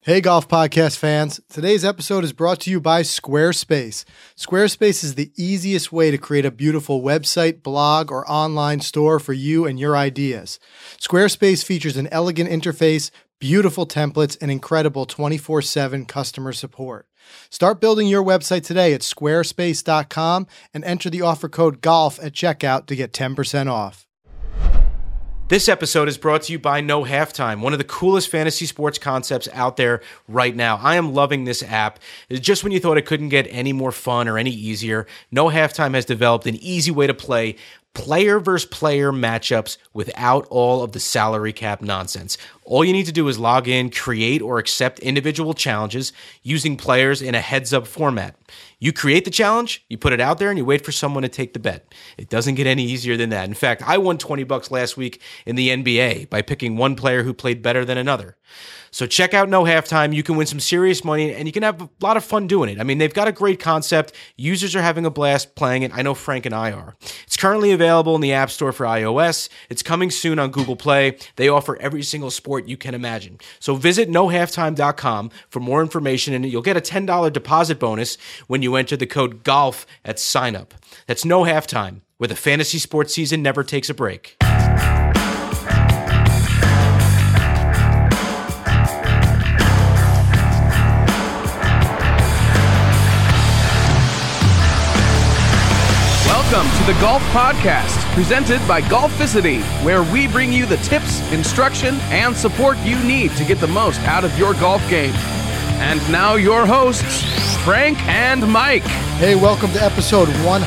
Hey, Golf Podcast fans. Today's episode is brought to you by Squarespace. Squarespace is the easiest way to create a beautiful website, blog, or online store for you and your ideas. Squarespace features an elegant interface, beautiful templates, and incredible 24/7 customer support. Start building your website today at squarespace.com and enter the offer code GOLF at checkout to get 10% off. This episode is brought to you by No Halftime, one of the coolest fantasy sports concepts out there right now. I am loving this app. Just when you thought it couldn't get any more fun or any easier, No Halftime has developed an easy way to play player versus player matchups without all of the salary cap nonsense. All you need to do is log in, create or accept individual challenges using players in a heads-up format. You create the challenge, you put it out there, and you wait for someone to take the bet. It doesn't get any easier than that. In fact, I won $20 last week in the NBA by picking one player who played better than another. So check out No Halftime. You can win some serious money, and you can have a lot of fun doing it. I mean, they've got a great concept. Users are having a blast playing it. I know Frank and I are. It's currently available in the App Store for iOS. It's coming soon on Google Play. They offer every single sport you can imagine. So visit nohalftime.com for more information, and you'll get a $10 deposit bonus when you enter the code GOLF at sign-up. That's No Halftime, where the fantasy sports season never takes a break. Welcome to the Golf Podcast, presented by Golficity, where we bring you the tips, instruction, and support you need to get the most out of your golf game. And now your hosts, Frank and Mike. Hey, welcome to episode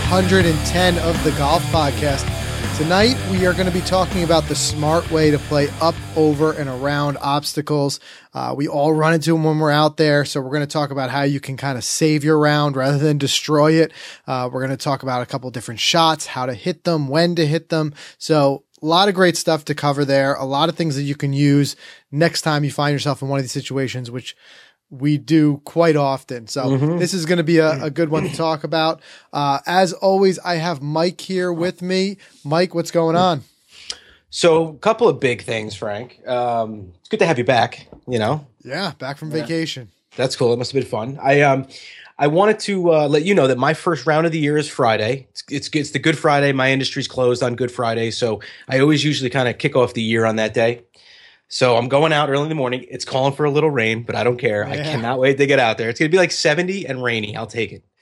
110 of the Golf Podcast. Tonight, we are going to be talking about the smart way to play up, over, and around obstacles. We all run into them when we're out there, so we're going to talk about how you can kind of save your round rather than destroy it. We're going to talk about a couple different shots, how to hit them, when to hit them. So a lot of great stuff to cover there, a lot of things that you can use next time you find yourself in one of these situations, which we do quite often. So this is going to be a good one to talk about. As always, I have Mike here with me. Mike, what's going on? So a couple of big things, Frank. It's good to have you back, you know? Yeah, back from vacation. That's cool. It must have been fun. I wanted to let you know that my first round of the year is Friday. It's the Good Friday. My industry's closed on Good Friday, so I always usually kind of kick off the year on that day. So I'm going out early in the morning. It's calling for a little rain, but I don't care. Yeah. I cannot wait to get out there. It's going to be like 70 and rainy. I'll take it.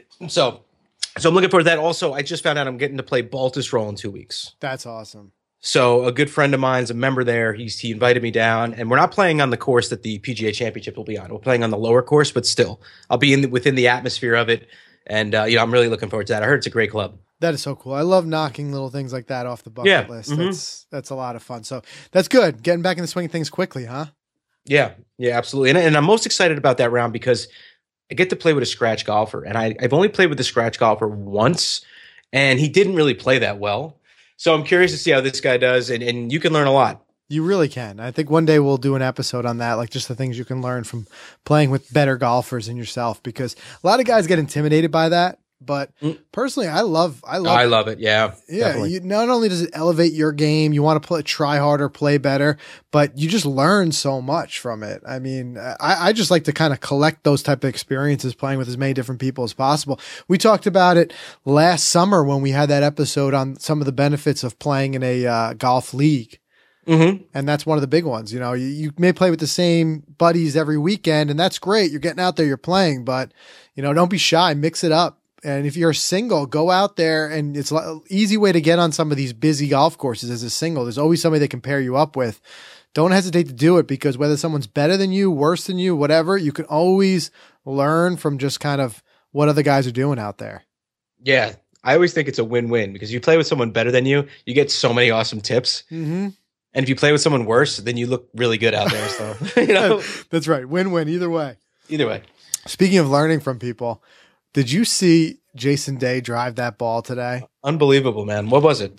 So I'm looking forward to that. Also, I just found out I'm getting to play Baltusrol in 2 weeks. That's awesome. So a good friend of mine's a member there. He invited me down, and we're not playing on the course that the PGA Championship will be on. We're playing on the lower course, but still, I'll be within the atmosphere of it. And I'm really looking forward to that. I heard it's a great club. That is so cool. I love knocking little things like that off the bucket list. That's a lot of fun. So that's good. Getting back in the swing of things quickly, huh? Yeah, absolutely. And I'm most excited about that round because I get to play with a scratch golfer. And I've only played with a scratch golfer once, and he didn't really play that well. So I'm curious to see how this guy does, and you can learn a lot. You really can. I think one day we'll do an episode on that, like just the things you can learn from playing with better golfers than yourself, because a lot of guys get intimidated by that. But personally, I love it. Yeah. Yeah. Not only does it elevate your game, you want to try harder, play better, but you just learn so much from it. I mean, I just like to kind of collect those type of experiences playing with as many different people as possible. We talked about it last summer when we had that episode on some of the benefits of playing in a golf league. Mm-hmm. And that's one of the big ones. You know, you may play with the same buddies every weekend, and that's great. You're getting out there, you're playing, but don't be shy, mix it up. And if you're single, go out there, and it's an easy way to get on some of these busy golf courses as a single. There's always somebody they can pair you up with. Don't hesitate to do it, because whether someone's better than you, worse than you, whatever, you can always learn from just kind of what other guys are doing out there. Yeah. I always think it's a win-win, because you play with someone better than you get so many awesome tips. Mm-hmm. And if you play with someone worse, then you look really good out there. So, That's right. Win-win either way. Either way. Speaking of learning from people, did you see Jason Day drive that ball today? Unbelievable, man. What was it?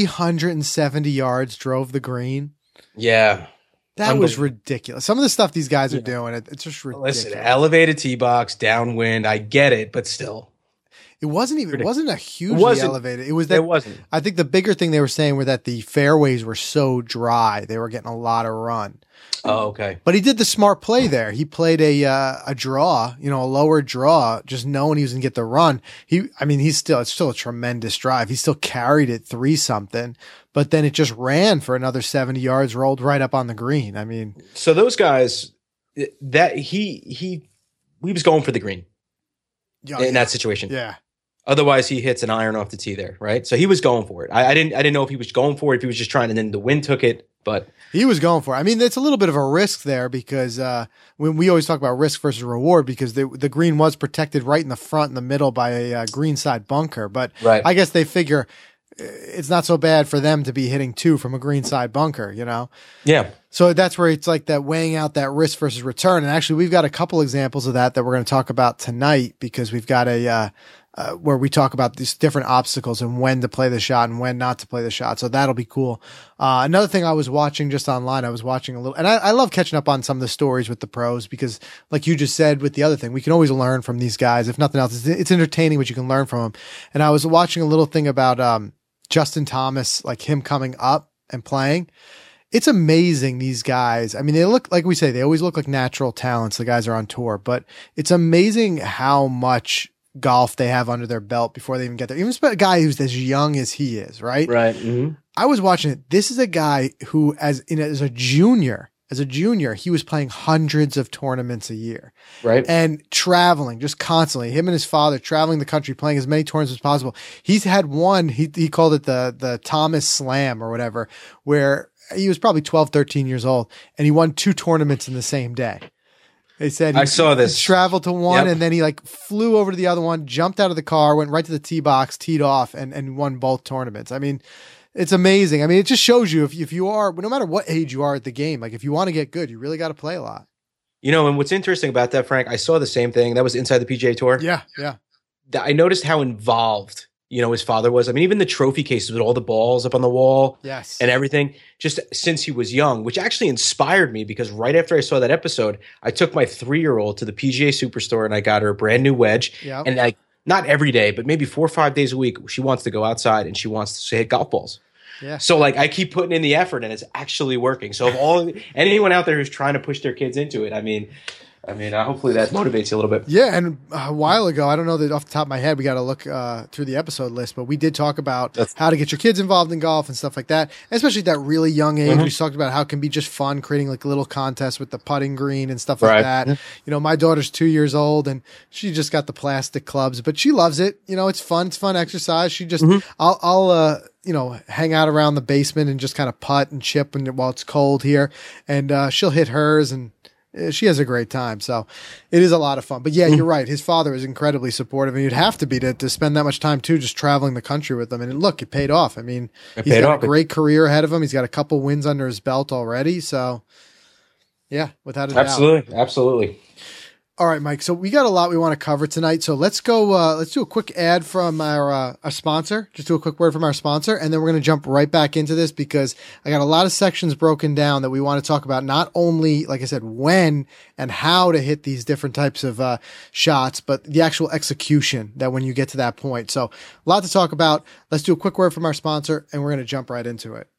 370 yards drove the green. Yeah. That was ridiculous. Some of the stuff these guys are doing, it's just ridiculous. Listen, elevated tee box, downwind, I get it, but still. It wasn't a hugely wasn't- elevated. It was that It wasn't. I think the bigger thing they were saying were that the fairways were so dry, they were getting a lot of run. Oh, okay. But he did the smart play there. He played a draw, a lower draw, just knowing he was going to get the run. It's still a tremendous drive. He still carried it 3-something, but then it just ran for another 70 yards, rolled right up on the green. I mean, So those guys, that he was going for the green in that situation. yeah. Otherwise, he hits an iron off the tee there, right? So he was going for it. I didn't know if he was going for it, if he was just trying, and then the wind took it. But He was going for it. I mean, it's a little bit of a risk there because when we always talk about risk versus reward, because the green was protected right in the front and the middle by a green side bunker. But Right. I guess they figure it's not so bad for them to be hitting 2 from a green side bunker, yeah, So that's where it's like that weighing out that risk versus return. And actually, we've got a couple examples of that we're going to talk about tonight because we've got where we talk about these different obstacles and when to play the shot and when not to play the shot. So that'll be cool. Another thing I was watching just online, I was watching a little, and I love catching up on some of the stories with the pros because like you just said with the other thing, we can always learn from these guys. If nothing else, it's entertaining what you can learn from them. And I was watching a little thing about, Justin Thomas, like him coming up and playing. It's amazing, these guys. I mean, they look, like we say, they always look like natural talents. The guys are on tour, but it's amazing how much golf they have under their belt before they even get there. Even a guy who's as young as he is, right? right. Mm-hmm. I was watching it. This is a guy who, as a junior, he was playing hundreds of tournaments a year. Right. And traveling just constantly. Him and his father traveling the country, playing as many tournaments as possible. He's had one, he called it the Thomas Slam or whatever, where he was probably 12, 13 years old and he won 2 tournaments in the same day. They said I saw this. He traveled to one Yep. and then he like flew over to the other one, jumped out of the car, went right to the tee box, teed off and won both tournaments. I mean, it's amazing. I mean, it just shows you if you are, no matter what age you are at the game, like if you want to get good, you really got to play a lot. And what's interesting about that, Frank, I saw the same thing. That was inside the PGA Tour. Yeah. Yeah. I noticed how involved, his father was. I mean, even the trophy cases with all the balls up on the wall. Yes. And everything, just since he was young, which actually inspired me because right after I saw that episode, I took my 3-year-old to the PGA Superstore and I got her a brand new wedge. Yep. And like, not every day, but maybe 4 or 5 days a week, she wants to go outside and she wants to hit golf balls. Yeah. So like I keep putting in the effort and it's actually working. So if anyone out there who's trying to push their kids into it, I mean, hopefully that motivates you a little bit. Yeah, and a while ago, I don't know that off the top of my head, we got to look through the episode list, but we did talk about how to get your kids involved in golf and stuff like that, especially at that really young age. We talked about how it can be just fun, creating like a little contest with the putting green and stuff like that. My daughter's 2 years old and she just got the plastic clubs, but she loves it. It's fun. It's fun exercise. She just, I'll hang out around the basement and just kind of putt and chip while it's cold here, and she'll hit hers and she has a great time. So it is a lot of fun. But yeah, you're right. His father is incredibly supportive, and you'd have to be to spend that much time too, just traveling the country with them. And look, it paid off. I mean, he's got a great career ahead of him. He's got a couple wins under his belt already. So yeah, without a doubt. Absolutely. All right, Mike. So we got a lot we want to cover tonight. So let's go. Let's do a quick ad from our sponsor. Just do a quick word from our sponsor, and then we're going to jump right back into this because I got a lot of sections broken down that we want to talk about. Not only, like I said, when and how to hit these different types of shots, but the actual execution that when you get to that point. So a lot to talk about. Let's do a quick word from our sponsor, and we're going to jump right into it.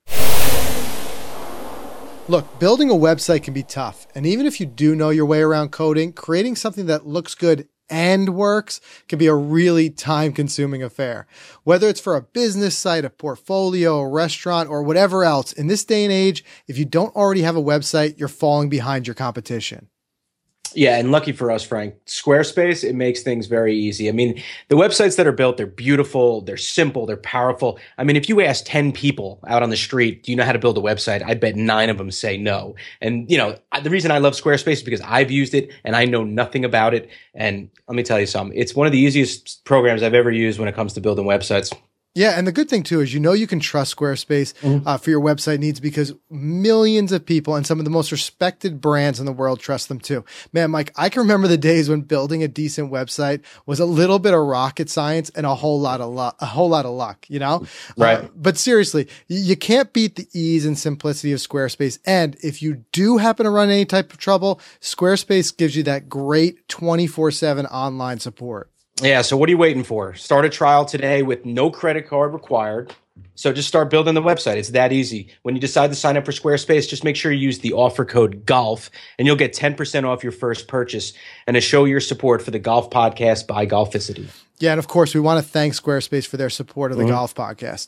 Look, building a website can be tough. And even if you do know your way around coding, creating something that looks good and works can be a really time-consuming affair. Whether it's for a business site, a portfolio, a restaurant, or whatever else, in this day and age, if you don't already have a website, you're falling behind your competition. Yeah, and lucky for us, Frank, Squarespace, it makes things very easy. I mean, the websites that are built, they're beautiful, they're simple, they're powerful. I mean, if you ask 10 people out on the street, do you know how to build a website? I bet 9 of them say no. And, the reason I love Squarespace is because I've used it and I know nothing about it. And let me tell you something, it's one of the easiest programs I've ever used when it comes to building websites. Yeah, and the good thing too is you can trust Squarespace for your website needs because millions of people and some of the most respected brands in the world trust them too. Man, Mike, I can remember the days when building a decent website was a little bit of rocket science and a whole lot of luck, Right. But seriously, you can't beat the ease and simplicity of Squarespace. And if you do happen to run any type of trouble, Squarespace gives you that great 24/7 online support. Yeah, so what are you waiting for? Start a trial today with no credit card required. So just start building the website. It's that easy. When you decide to sign up for Squarespace, just make sure you use the offer code GOLF, and you'll get 10% off your first purchase, and to show your support for the Golf Podcast by Golficity. Yeah, and of course, we want to thank Squarespace for their support of the Golf Podcast.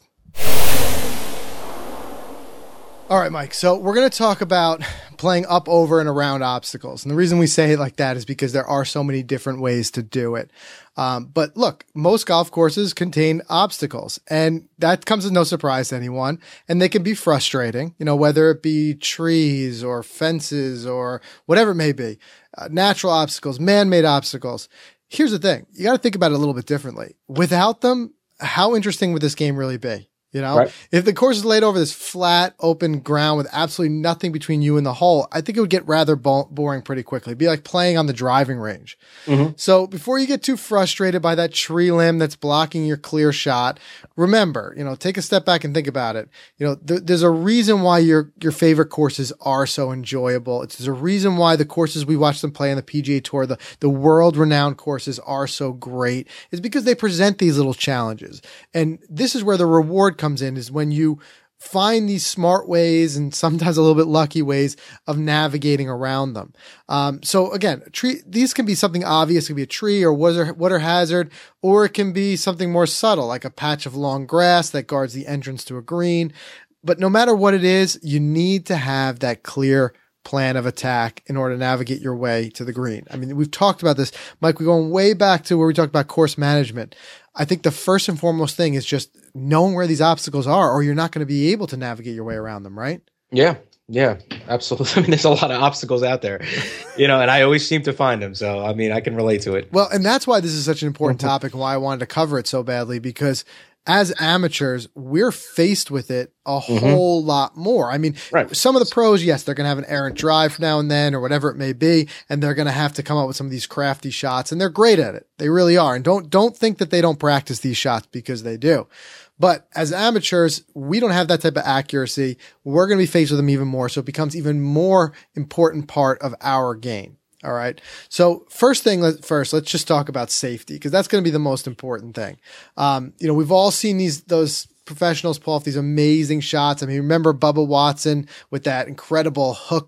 All right, Mike. So we're going to talk about playing up, over, and around obstacles. And the reason we say it like that is because there are so many different ways to do it. But look, most golf courses contain obstacles, and that comes as no surprise to anyone. And they can be frustrating, whether it be trees or fences or whatever it may be, natural obstacles, man-made obstacles. Here's the thing. You got to think about it a little bit differently. Without them, how interesting would this game really be? Right. If the course is laid over this flat, open ground with absolutely nothing between you and the hole, I think it would get rather boring pretty quickly. It'd be like playing on the driving range. So before you get too frustrated by that tree limb that's blocking your clear shot, remember, take a step back and think about it. There's a reason why your favorite courses are so enjoyable. There's a reason why the courses we watch them play on the PGA Tour, the world-renowned courses are so great. It's because they present these little challenges. And this is where the reward comes in, is when you find these smart ways and sometimes a little bit lucky ways of navigating around them. So again, these can be something obvious. It can be a tree or water hazard, or it can be something more subtle, like a patch of long grass that guards the entrance to a green. But no matter what it is, you need to have that clear plan of attack in order to navigate your way to the green. I mean, we've talked about this, Mike. We're going way back to where we talked about course management. I think the first and foremost thing is just knowing where these obstacles are, or you're not going to be able to navigate your way around them, right? Yeah, absolutely. I mean, there's a lot of obstacles out there, and I always seem to find them. So, I mean, I can relate to it. Well, and that's why this is such an important topic and why I wanted to cover it so badly, because as amateurs, we're faced with it a whole lot more. I mean, Some of the pros, yes, they're going to have an errant drive now and then or whatever it may be, and they're going to have to come up with some of these crafty shots, and they're great at it. They really are. And don't think that they don't practice these shots, because they do. But as amateurs, we don't have that type of accuracy. We're going to be faced with them even more, so it becomes even more important part of our game. All right. So first, let's just talk about safety, because that's going to be the most important thing. We've all seen those professionals pull off these amazing shots. I mean, remember Bubba Watson with that incredible hook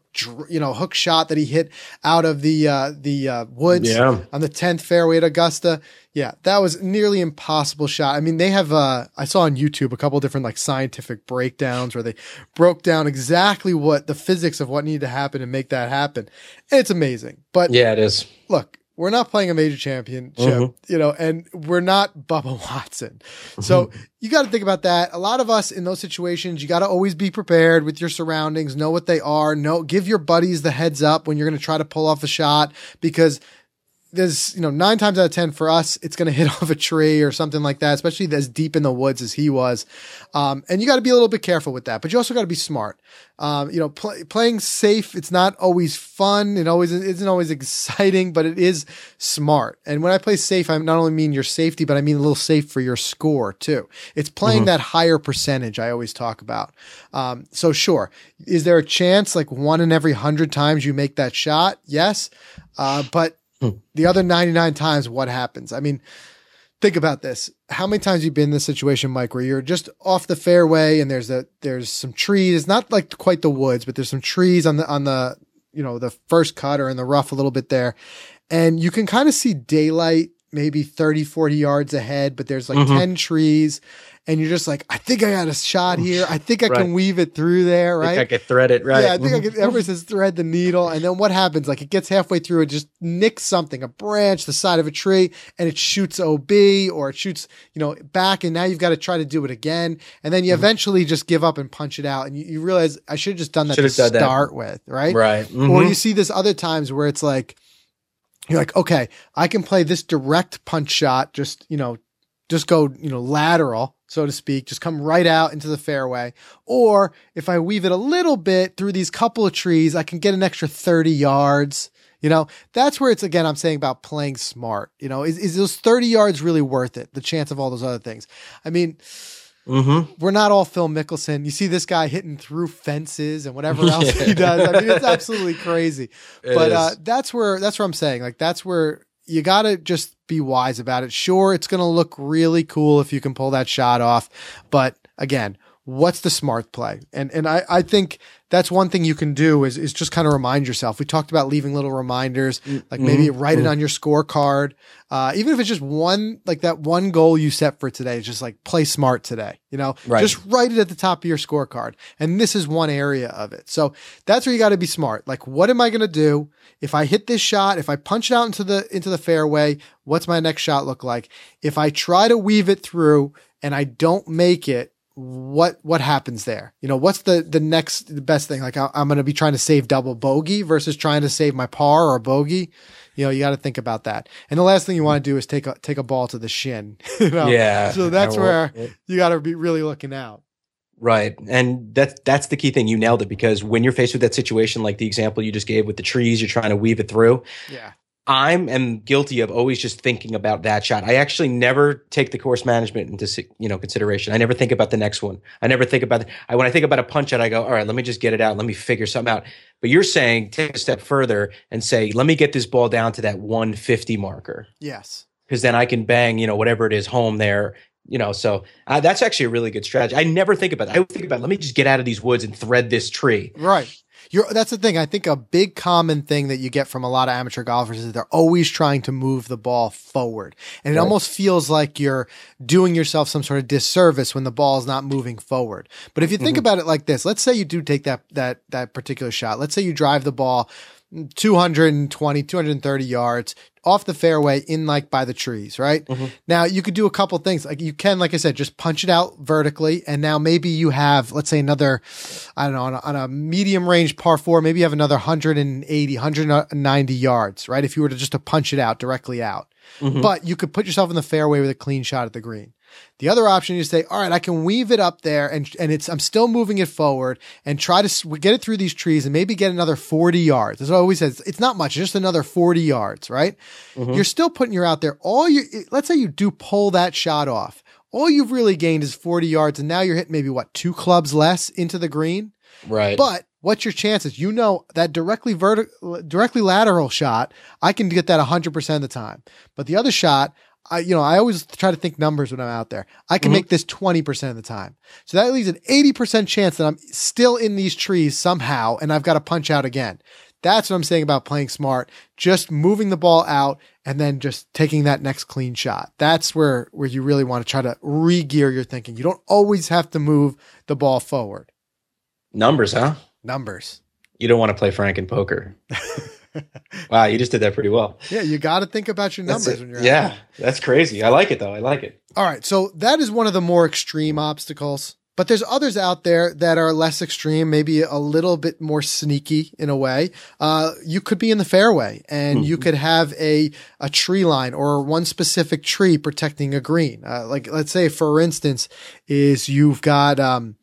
shot that he hit out of the woods on the 10th fairway at Augusta. Yeah, that was nearly impossible shot. I mean, they have, I saw on YouTube a couple different scientific breakdowns where they broke down exactly what the physics of what needed to happen to make that happen. And it's amazing. But yeah, it is. Look, we're not playing a major championship, and we're not Bubba Watson. So you got to think about that. A lot of us in those situations, you got to always be prepared with your surroundings, know what they are, give your buddies the heads up when you're going to try to pull off a shot, because there's, 9 times out of 10 for us, it's going to hit off a tree or something like that, especially as deep in the woods as he was. And you got to be a little bit careful with that, but you also got to be smart. Playing safe, it's not always fun. It isn't always exciting, but it is smart. And when I play safe, I not only mean your safety, but I mean a little safe for your score too. It's playing that higher percentage I always talk about. So sure. Is there a chance 1 in every 100 times you make that shot? Yes. But the other 99 times, what happens? I mean, think about this. How many times have you been in this situation, Mike, where you're just off the fairway and there's some trees? It's not quite the woods, but there's some trees on the the first cut or in the rough a little bit there. And you can kind of see daylight maybe 30, 40 yards ahead, but there's 10 trees. And you're just I think I got a shot here. I think I can weave it through there, right? I think I could thread it, right? Yeah, I think I could, everyone says thread the needle. And then what happens? It gets halfway through, it just nicks something, a branch, the side of a tree, and it shoots OB, or it shoots, back, and now you've got to try to do it again. And then you eventually just give up and punch it out. And you realize, I should have just done that to start with, right? Right. Or you see this other times where it's you're okay, I can play this direct punch shot, just go, lateral, so to speak, just come right out into the fairway. Or if I weave it a little bit through these couple of trees, I can get an extra 30 yards. That's where it's, again, I'm saying about playing smart. Is those 30 yards really worth it? The chance of all those other things. I mean, we're not all Phil Mickelson. You see this guy hitting through fences and whatever else he does. I mean, it's absolutely crazy. But that's where I'm saying, that's where you got to just be wise about it. Sure, it's going to look really cool if you can pull that shot off. But again, what's the smart play? And I think that's one thing you can do is just kind of remind yourself. We talked about leaving little reminders, like maybe write it on your scorecard. Even if it's just one, like that one goal you set for today, just like play smart today, just write it at the top of your scorecard. And this is one area of it. So that's where you got to be smart. Like, what am I going to do? If I hit this shot, if I punch it out into the fairway, what's my next shot look like? If I try to weave it through and I don't make it, what happens there? What's the best thing? Like I'm going to be trying to save double bogey versus trying to save my par or bogey. You got to think about that. And the last thing you want to do is take a ball to the shin. Yeah. So that's where you got to be really looking out. Right. And that's the key thing. You nailed it, because when you're faced with that situation, like the example you just gave with the trees, you're trying to weave it through. Yeah. I'm guilty of always just thinking about that shot. I actually never take the course management into consideration. I never think about the next one. I never think about when I think about a punch out, I go, all right, let me just get it out. Let me figure something out. But you're saying take a step further and say, let me get this ball down to that 150 marker. Yes. Because then I can bang, whatever it is home there. So that's actually a really good strategy. I never think about that. I would think about, let me just get out of these woods and thread this tree. Right. That's the thing. I think a big common thing that you get from a lot of amateur golfers is they're always trying to move the ball forward. And it almost feels like you're doing yourself some sort of disservice when the ball is not moving forward. But if you think about it like this, let's say you do take that particular shot. Let's say you drive the ball 220, 230 yards off the fairway in like by the trees, right? Now you could do a couple things. Like you can, like I said, just punch it out vertically. And now maybe you have, let's say another, I don't know, on a medium range par 4, maybe you have another 180, 190 yards, right? If you were to punch it out directly out, but you could put yourself in the fairway with a clean shot at the green. The other option is to say, all right, I can weave it up there and I'm still moving it forward and try to get it through these trees and maybe get another 40 yards. That's what I always say. It's not much, just another 40 yards, right? You're still putting your out there. Let's say you do pull that shot off. All you've really gained is 40 yards. And now you're hitting maybe 2 clubs less into the green. Right. But what's your chances? That directly lateral shot, I can get that 100% of the time. But the other shot, I always try to think numbers when I'm out there. I can make this 20% of the time. So that leaves an 80% chance that I'm still in these trees somehow and I've got to punch out again. That's what I'm saying about playing smart, just moving the ball out and then just taking that next clean shot. That's where you really want to try to re-gear your thinking. You don't always have to move the ball forward. Numbers, huh? Numbers. You don't want to play Franken poker. Wow, you just did that pretty well. Yeah, you got to think about your numbers when you're out. Yeah, that's crazy. I like it, though. I like it. All right, so that is one of the more extreme obstacles. But there's others out there that are less extreme, maybe a little bit more sneaky in a way. You could be in the fairway and you could have a tree line or one specific tree protecting a green. Like let's say, for instance, you've got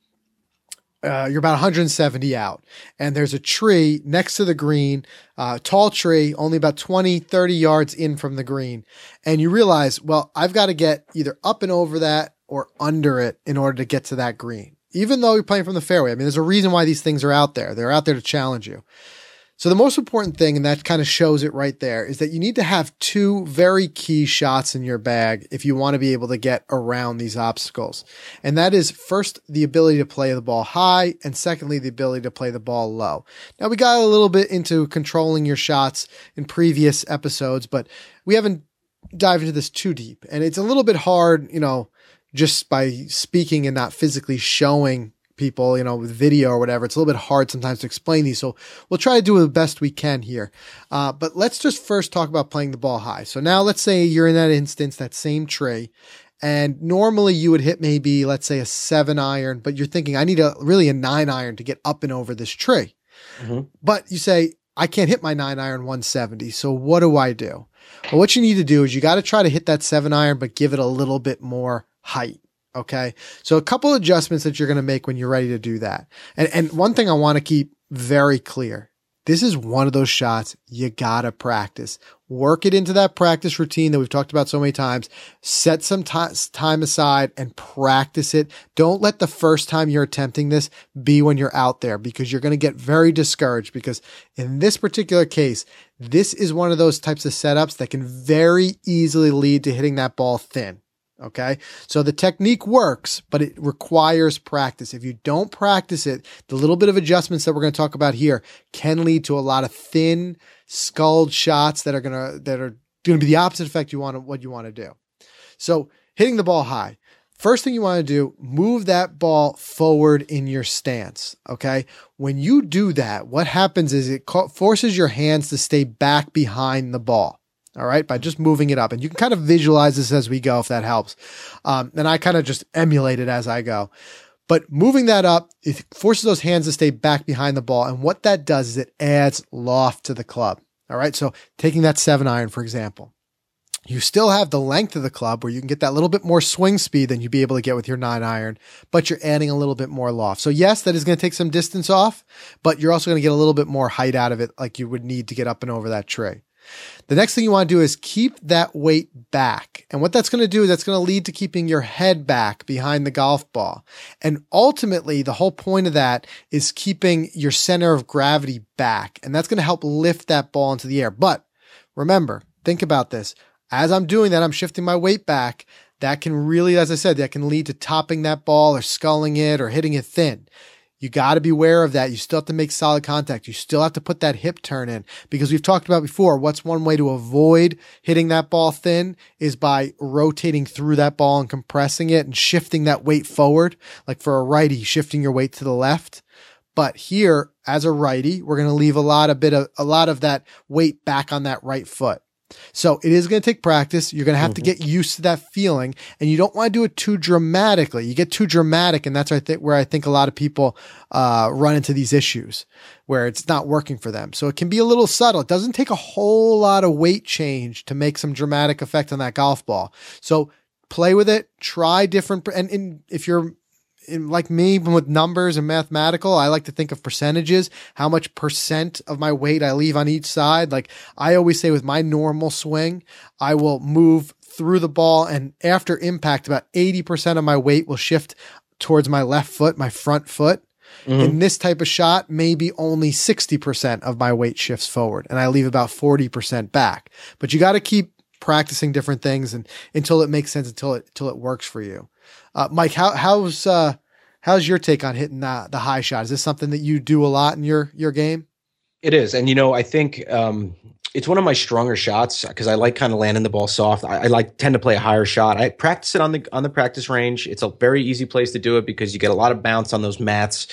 you're about 170 out and there's a tree next to the green, tall tree, only about 20, 30 yards in from the green. And you realize, well, I've got to get either up and over that or under it in order to get to that green, even though you're playing from the fairway. I mean, there's a reason why these things are out there. They're out there to challenge you. So the most important thing, and that kind of shows it right there, is that you need to have 2 very key shots in your bag if you want to be able to get around these obstacles. And that is, first, the ability to play the ball high, and secondly, the ability to play the ball low. Now, we got a little bit into controlling your shots in previous episodes, but we haven't dived into this too deep. And it's a little bit hard, just by speaking and not physically showing people, with video or whatever. It's a little bit hard sometimes to explain these. So we'll try to do the best we can here. But let's just first talk about playing the ball high. So now let's say you're in that instance, that same tree, and normally you would hit maybe, let's say, a 7 iron, but you're thinking, I need really a 9 iron to get up and over this tree. But you say, I can't hit my 9 iron 170. So what do I do? Well, what you need to do is you got to try to hit that 7 iron, but give it a little bit more height. Okay. So a couple adjustments that you're going to make when you're ready to do that. And one thing I want to keep very clear this is one of those shots you gotta practice. Work it into that practice routine that we've talked about so many times. Set some time aside and practice it. Don't let the first time you're attempting this be when you're out there, because you're going to get very discouraged, because in this particular case, this is one of those types of setups that can very easily lead to hitting that ball thin. Okay. So the technique works, but it requires practice. If you don't practice it, the little bit of adjustments that we're going to talk about here can lead to a lot of thin, sculled shots that are going to be the opposite effect what you want to do. So hitting the ball high. First thing you want to do, move that ball forward in your stance. Okay. When you do that, what happens is it forces your hands to stay back behind the ball. All right. By just moving it up, and you can kind of visualize this as we go, if that helps. And I kind of just emulate it as I go, but moving that up, it forces those hands to stay back behind the ball. And what that does is it adds loft to the club. All right. So taking that 7-iron, for example, you still have the length of the club where you can get that little bit more swing speed than you'd be able to get with your 9-iron, but you're adding a little bit more loft. So yes, that is going to take some distance off, but you're also going to get a little bit more height out of it, like you would need to get up and over that tree. The next thing you want to do is keep that weight back. And what that's going to do is that's going to lead to keeping your head back behind the golf ball. And ultimately, the whole point of that is keeping your center of gravity back. And that's going to help lift that ball into the air. But remember, think about this. As I'm doing that, I'm shifting my weight back. That can really, as I said, that can lead to topping that ball or sculling it or hitting it thin. You got to be aware of that. You still have to make solid contact. You still have to put that hip turn in, because we've talked about before, what's one way to avoid hitting that ball thin is by rotating through that ball and compressing it and shifting that weight forward. Like for a righty, shifting your weight to the left. But here, as a righty, we're going to leave a lot of that weight back on that right foot. So it is going to take practice. You're going to have to get used to that feeling, and you don't want to do it too dramatically. You get too dramatic, and that's where I think a lot of people run into these issues where it's not working for them. So it can be a little subtle. It doesn't take a whole lot of weight change to make some dramatic effect on that golf ball. So play with it, try different, and if you're like me with numbers and mathematical, I like to think of percentages, how much percent of my weight I leave on each side. Like I always say, with my normal swing, I will move through the ball, and after impact, about 80% of my weight will shift towards my left foot, my front foot. In this type of shot, maybe only 60% of my weight shifts forward, and I leave about 40% back. But you got to keep practicing different things and until it makes sense, until it works for you. Mike, how's your take on hitting the high shot? Is this something that you do a lot in your game? It is. And, I think it's one of my stronger shots because I like kind of landing the ball soft. I tend to play a higher shot. I practice it on the practice range. It's a very easy place to do it because you get a lot of bounce on those mats.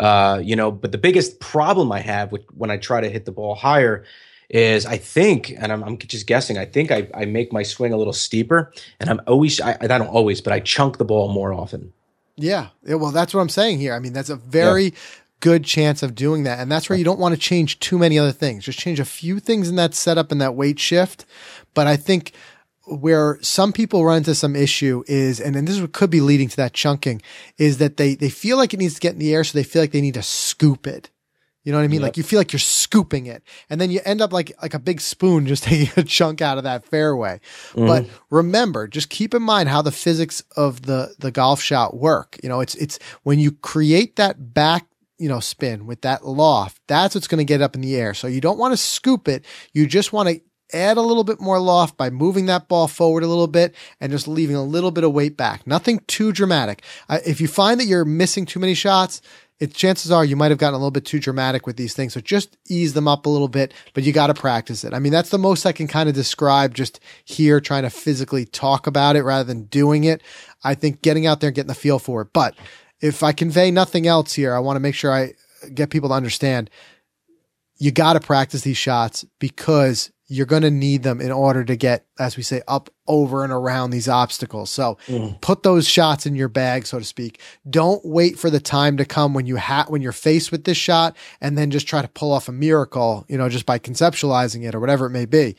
But the biggest problem I have when I try to hit the ball higher is I think, and I'm just guessing, I think I make my swing a little steeper, and I don't always, but I chunk the ball more often. Yeah. Well, that's what I'm saying here. I mean, that's a very good chance of doing that. And that's where you don't want to change too many other things. Just change a few things in that setup and that weight shift. But I think where some people run into some issue is, and this could be leading to that chunking, is that they feel like it needs to get in the air, so they feel like they need to scoop it. You know what I mean? Yep. Like you feel like you're scooping it, and then you end up like a big spoon just taking a chunk out of that fairway. But remember, just keep in mind how the physics of the golf shot work. It's when you create that back, spin with that loft, that's what's going to get up in the air. So you don't want to scoop it. You just want to add a little bit more loft by moving that ball forward a little bit and just leaving a little bit of weight back. Nothing too dramatic. If you find that you're missing too many shots, chances are you might have gotten a little bit too dramatic with these things. So just ease them up a little bit, but you got to practice it. I mean, that's the most I can kind of describe just here, trying to physically talk about it rather than doing it. I think getting out there and getting the feel for it. But if I convey nothing else here, I want to make sure I get people to understand you got to practice these shots because you're going to need them in order to get, as we say, up, over, and around these obstacles. So put those shots in your bag, so to speak. Don't wait for the time to come when you're faced with this shot and then just try to pull off a miracle, just by conceptualizing it or whatever it may be.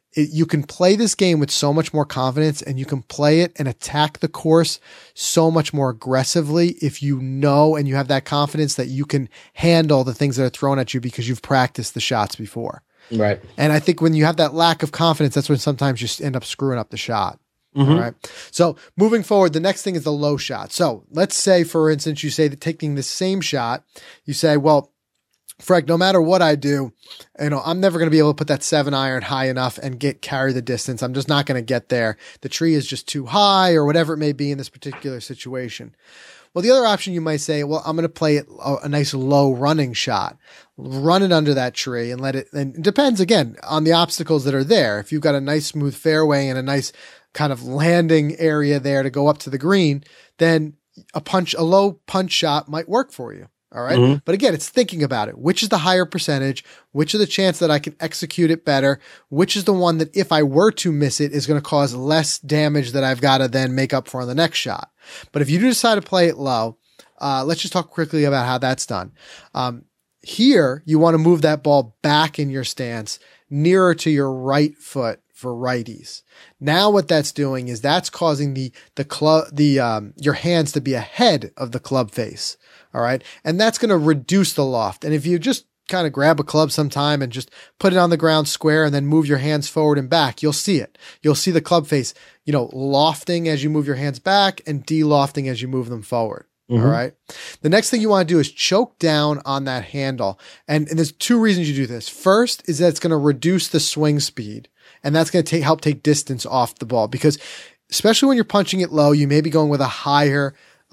you can play this game with so much more confidence, and you can play it and attack the course so much more aggressively if you know and you have that confidence that you can handle the things that are thrown at you because you've practiced the shots before. Right. And I think when you have that lack of confidence, that's when sometimes you end up screwing up the shot. All right. So moving forward, the next thing is the low shot. So let's say, for instance, you say that taking the same shot, you say, well, Frank, no matter what I do, I'm never going to be able to put that 7-iron high enough and carry the distance. I'm just not going to get there. The tree is just too high, or whatever it may be in this particular situation. Well, the other option, you might say, well, I'm going to play it a nice low running shot, run it under that tree and and it depends again on the obstacles that are there. If you've got a nice smooth fairway and a nice kind of landing area there to go up to the green, then a low punch shot might work for you. All right. But again, it's thinking about it. Which is the higher percentage? Which is the chance that I can execute it better? Which is the one that if I were to miss it is going to cause less damage that I've got to then make up for on the next shot? But if you do decide to play it low, let's just talk quickly about how that's done. Here, you want to move that ball back in your stance nearer to your right foot for righties. Now what that's doing is that's causing your hands to be ahead of the club face. All right. And that's going to reduce the loft. And if you just kind of grab a club sometime and just put it on the ground square and then move your hands forward and back, you'll see it. You'll see the club face, lofting as you move your hands back and de-lofting as you move them forward. All right. The next thing you want to do is choke down on that handle. And there's two reasons you do this. First is that it's going to reduce the swing speed, and that's going to help take distance off the ball, because especially when you're punching it low, you may be going with a higher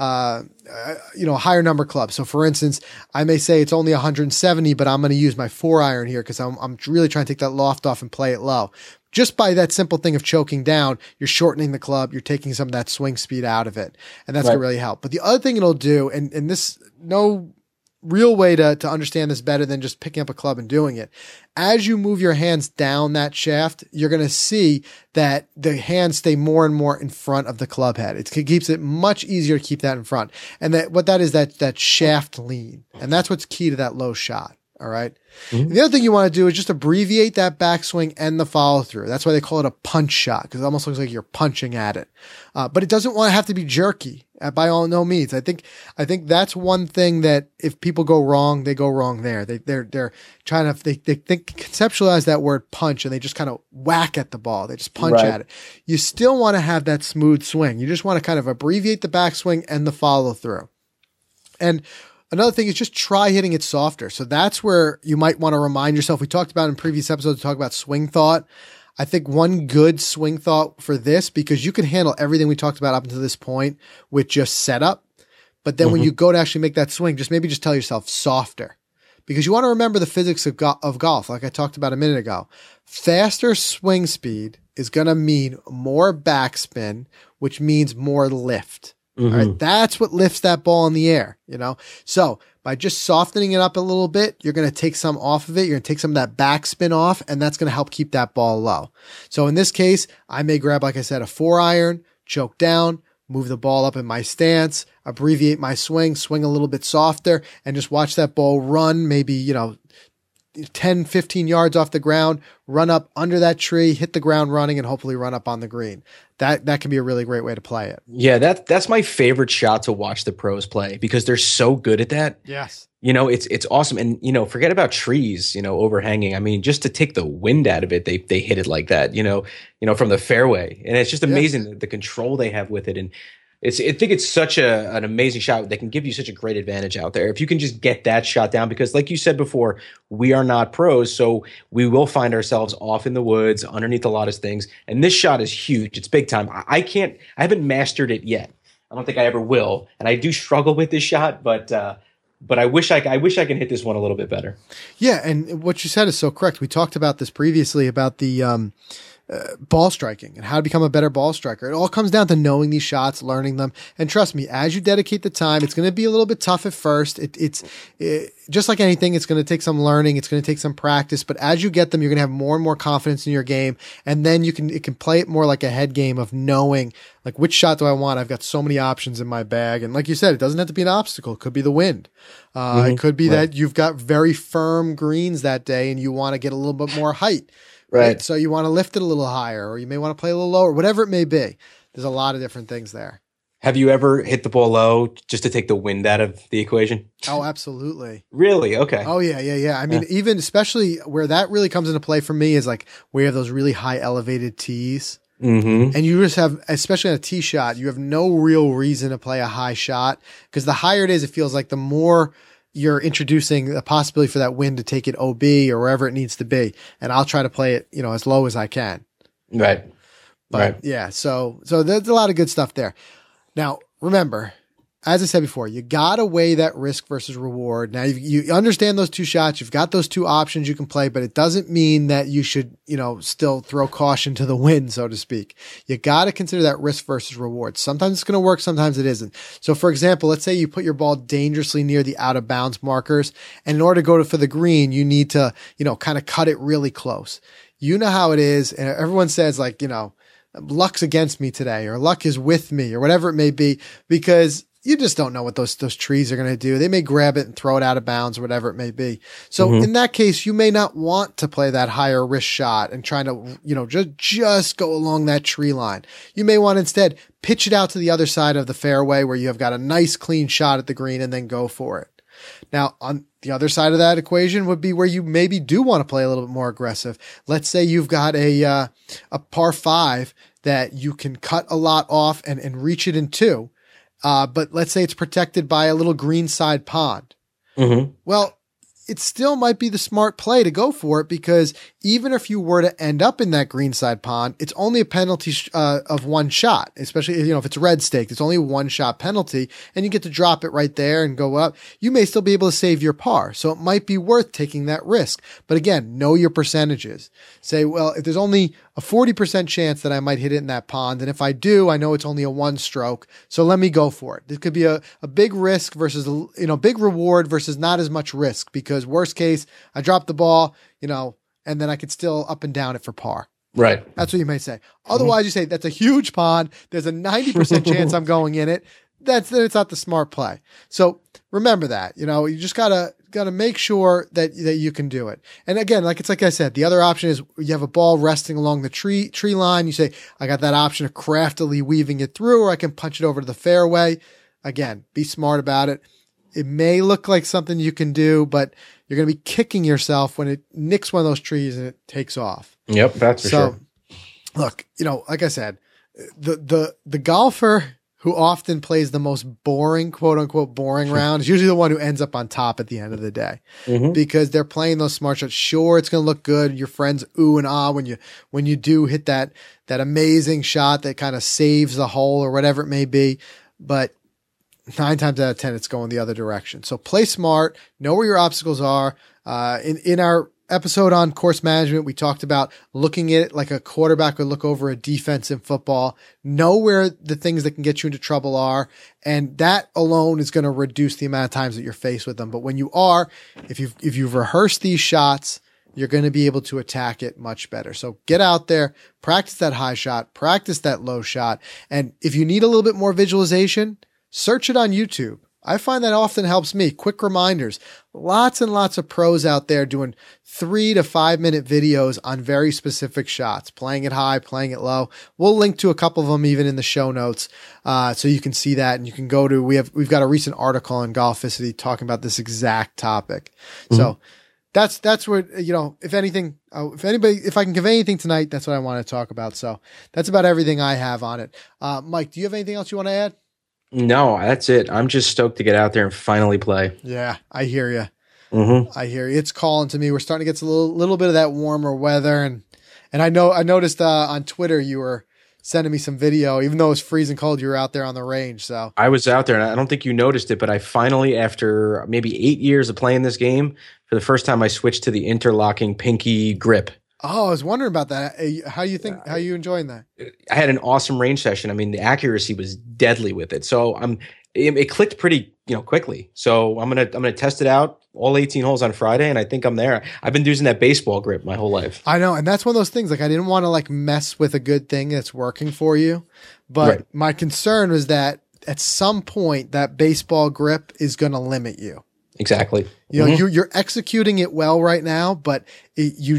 number club. So for instance, I may say it's only 170, but I'm going to use my 4-iron here because I'm really trying to take that loft off and play it low. Just by that simple thing of choking down, you're shortening the club, you're taking some of that swing speed out of it, and that's going to really help. But the other thing it'll do, and this, no real way to understand this better than just picking up a club and doing it. As you move your hands down that shaft, you're going to see that the hands stay more and more in front of the club head. It keeps it much easier to keep that in front. And what that is, that shaft lean. And that's what's key to that low shot. All right. The other thing you want to do is just abbreviate that backswing and the follow through. That's why they call it a punch shot, because it almost looks like you're punching at it. But it doesn't want to have to be jerky by all no means. I think that's one thing that if people go wrong, they go wrong there. They're trying to, they conceptualize that word punch and they just kind of whack at the ball. They just punch at it. You still want to have that smooth swing. You just want to kind of abbreviate the backswing and the follow through. And another thing is just try hitting it softer. So that's where you might want to remind yourself. We talked about in previous episodes, talk about swing thought. I think one good swing thought for this, because you can handle everything we talked about up until this point with just setup. But then when you go to actually make that swing, just tell yourself softer, because you want to remember the physics of golf. Like I talked about a minute ago, faster swing speed is going to mean more backspin, which means more lift. All right. That's what lifts that ball in the air, So by just softening it up a little bit, you're going to take some off of it. You're going to take some of that backspin off, and that's going to help keep that ball low. So in this case, I may grab, like I said, a 4-iron, choke down, move the ball up in my stance, abbreviate my swing a little bit softer, and just watch that ball run maybe, 10, 15 yards off the ground, run up under that tree, hit the ground running, and hopefully run up on the green. That can be a really great way to play it. Yeah, that's my favorite shot to watch the pros play, because they're so good at that. Yes. It's awesome. And, forget about trees, overhanging. I mean, just to take the wind out of it, they hit it like that, from the fairway. And it's just amazing the control they have with it. And I think it's such an amazing shot. They can give you such a great advantage out there if you can just get that shot down, because like you said before, we are not pros. So we will find ourselves off in the woods underneath a lot of things. And this shot is huge. It's big time. I haven't mastered it yet. I don't think I ever will. And I do struggle with this shot, but I wish I can hit this one a little bit better. Yeah. And what you said is so correct. We talked about this previously about the, ball striking and how to become a better ball striker. It all comes down to knowing these shots, learning them. And trust me, as you dedicate the time, it's going to be a little bit tough at first. It's just like anything. It's going to take some learning. It's going to take some practice, but as you get them, you're going to have more and more confidence in your game. And then it can play it more like a head game of knowing, like, which shot do I want? I've got so many options in my bag. And like you said, it doesn't have to be an obstacle. It could be the wind. It could be that you've got very firm greens that day and you want to get a little bit more height. Right. So you want to lift it a little higher, or you may want to play a little lower, whatever it may be. There's a lot of different things there. Have you ever hit the ball low just to take the wind out of the equation? Oh, absolutely. Really? Okay. Oh, yeah. I mean, even especially where that really comes into play for me is like where you have those really high elevated tees. Mm-hmm. And you just have, especially on a tee shot, you have no real reason to play a high shot, because the higher it is, it feels like the more you're introducing the possibility for that wind to take it OB or wherever it needs to be. And I'll try to play it, as low as I can. Right. But yeah, so there's a lot of good stuff there. Now, remember, as I said before, you got to weigh that risk versus reward. Now, you understand those two shots. You've got those two options you can play, but it doesn't mean that you should, still throw caution to the wind, so to speak. You got to consider that risk versus reward. Sometimes it's going to work. Sometimes it isn't. So, for example, let's say you put your ball dangerously near the out of bounds markers. And in order to go for the green, you need to, kind of cut it really close. You know how it is. And everyone says like, luck's against me today, or luck is with me, or whatever it may be, because you just don't know what those trees are going to do. They may grab it and throw it out of bounds, or whatever it may be. So in that case, you may not want to play that higher risk shot and trying to, just go along that tree line. You may want to instead pitch it out to the other side of the fairway where you have got a nice clean shot at the green, and then go for it. Now, on the other side of that equation would be where you maybe do want to play a little bit more aggressive. Let's say you've got a par 5 that you can cut a lot off and reach it in 2. But let's say it's protected by a little greenside pond. Mm-hmm. Well, it still might be the smart play to go for it, because even if you were to end up in that greenside pond, it's only a penalty of one shot, especially, if it's red staked, it's only a 1-shot penalty, and you get to drop it right there and go up. You may still be able to save your par. So it might be worth taking that risk. But again, know your percentages. Say, well, if there's only a 40% chance that I might hit it in that pond, and if I do, I know it's only a 1 stroke. So let me go for it. This could be a big risk versus, big reward versus not as much risk, because worst case, I drop the ball, and then I could still up and down it for par. Right. That's what you may say. Otherwise, you say that's a huge pond. There's a 90% chance I'm going in it. It's not the smart play. So remember that, you just gotta make sure that you can do it. And again, like I said, the other option is you have a ball resting along the tree line. You say, I got that option of craftily weaving it through, or I can punch it over to the fairway. Again, be smart about it. It may look like something you can do, but you're going to be kicking yourself when it nicks one of those trees and it takes off. Yep, that's for sure. Look, like I said, the golfer who often plays the most boring, quote unquote, boring round is usually the one who ends up on top at the end of the day, because they're playing those smart shots. Sure, it's going to look good. Your friends ooh and ah when you do hit that amazing shot that kind of saves the hole or whatever it may be, but 9 times out of 10, it's going the other direction. So play smart, know where your obstacles are. In our episode on course management, we talked about looking at it like a quarterback would look over a defense in football. Know where the things that can get you into trouble are. And that alone is going to reduce the amount of times that you're faced with them. But when you are, if you've rehearsed these shots, you're going to be able to attack it much better. So get out there, practice that high shot, practice that low shot. And if you need a little bit more visualization, search it on YouTube. I find that often helps me. Quick reminders. Lots and lots of pros out there doing 3 to 5 minute videos on very specific shots, playing it high, playing it low. We'll link to a couple of them even in the show notes, so you can see that, and you can go to, we've got a recent article on Golficity talking about this exact topic. So that's what, if anything, if I can convey anything tonight, that's what I want to talk about. So that's about everything I have on it. Mike, do you have anything else you want to add? No, that's it. I'm just stoked to get out there and finally play. Yeah, I hear you. I hear you. It's calling to me. We're starting to get a little bit of that warmer weather, and I noticed on Twitter you were sending me some video, even though it was freezing cold. You were out there on the range. So I was out there, and I don't think you noticed it, but I finally, after maybe 8 years of playing this game, for the first time, I switched to the interlocking pinky grip. Oh, I was wondering about that. How you enjoying that? I had an awesome range session. I mean, the accuracy was deadly with it. So it clicked pretty, quickly. So I'm gonna test it out all 18 holes on Friday, and I think I'm there. I've been using that baseball grip my whole life. I know, and that's one of those things. Like, I didn't want to mess with a good thing that's working for you, but my concern was that at some point that baseball grip is going to limit you. Exactly. You're executing it well right now, but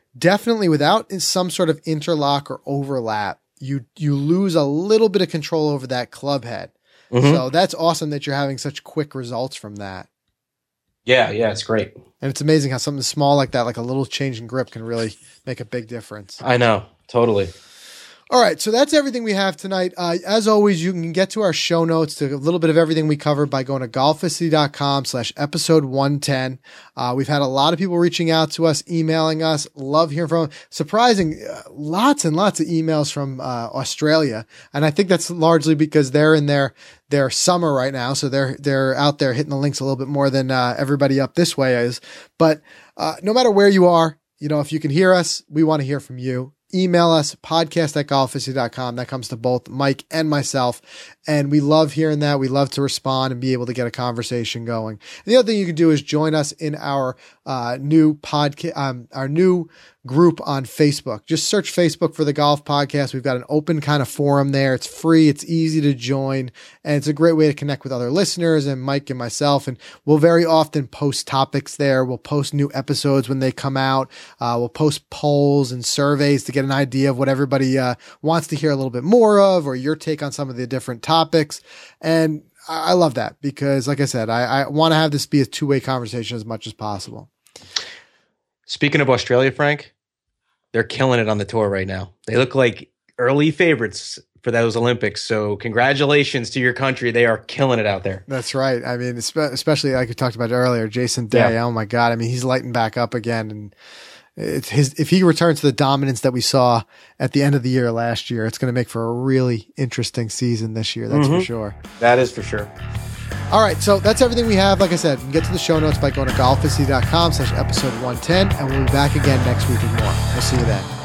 definitely without some sort of interlock or overlap, you lose a little bit of control over that club head. Mm-hmm. So that's awesome that you're having such quick results from that. Yeah, it's great. And it's amazing how something small like that, like a little change in grip, can really make a big difference. I know, totally. All right, so that's everything we have tonight. As always, you can get to our show notes, to a little bit of everything we covered, by going to golficity.com/episode 110. We've had a lot of people reaching out to us, emailing us. Love hearing from them. Surprising, lots and lots of emails from Australia. And I think that's largely because they're in their summer right now. So they're out there hitting the links a little bit more than everybody up this way is. But no matter where you are, if you can hear us, we want to hear from you. Email us, podcast@golficity.com. That comes to both Mike and myself. And we love hearing that. We love to respond and be able to get a conversation going. And the other thing you can do is join us in our new podcast, our new group on Facebook. Just search Facebook for the Golf Podcast. We've got an open kind of forum there. It's free. It's easy to join. And it's a great way to connect with other listeners and Mike and myself. And we'll very often post topics there. We'll post new episodes when they come out. We'll post polls and surveys to get an idea of what everybody wants to hear a little bit more of, or your take on some of the different topics. And I love that because, like I said, I want to have this be a two-way conversation as much as possible. Speaking of Australia, Frank, they're killing it on the tour right now. They look like early favorites for those Olympics. So congratulations to your country. They are killing it out there. That's right. I mean, especially like we talked about earlier, Jason Day. Yeah. Oh my God. I mean, he's lighting back up again. And if he returns to the dominance that we saw at the end of the year last year, it's going to make for a really interesting season this year. That's for sure. That is for sure. All right, so that's everything we have. Like I said, you can get to the show notes by going to golficity.com/episode 110, and we'll be back again next week with more. We'll see you then.